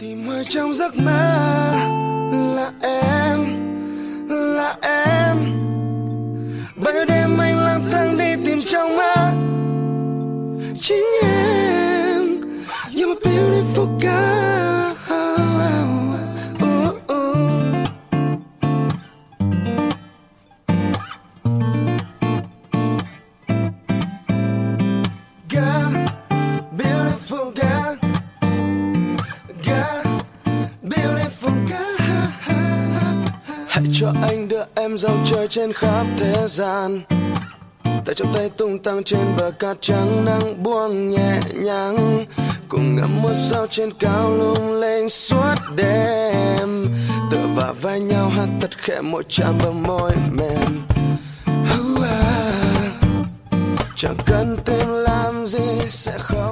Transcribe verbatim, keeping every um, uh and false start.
Tìm hoài trong giấc mơ là em, là em. Bao nhiêu đêm anh lang thang đi tìm trong mơ chính em. You're my beautiful girl. Ooh, ooh. Girl, beautiful girl. Girl, beautiful girl. Hãy cho anh đưa em dòng chơi trên khắp thế gian. Tay trong tay tung tăng trên bờ cát trắng, nắng buông nhẹ nhàng, cùng ngắm mưa sao trên cao lung linh suốt đêm. Tựa vào vai nhau hát thật khẽ, mỗi chạm vào môi mềm. uh, ah. Chẳng cần tìm làm gì sẽ không